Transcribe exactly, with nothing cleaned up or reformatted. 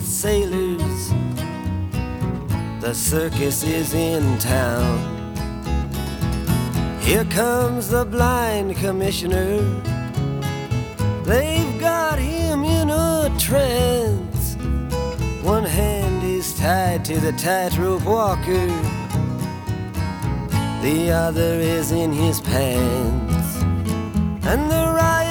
sailors. The circus is in town. Here comes the blind commissioner. They've got him in a trance. One hand is tied to the tightrope walker, the other is in his pants. And the right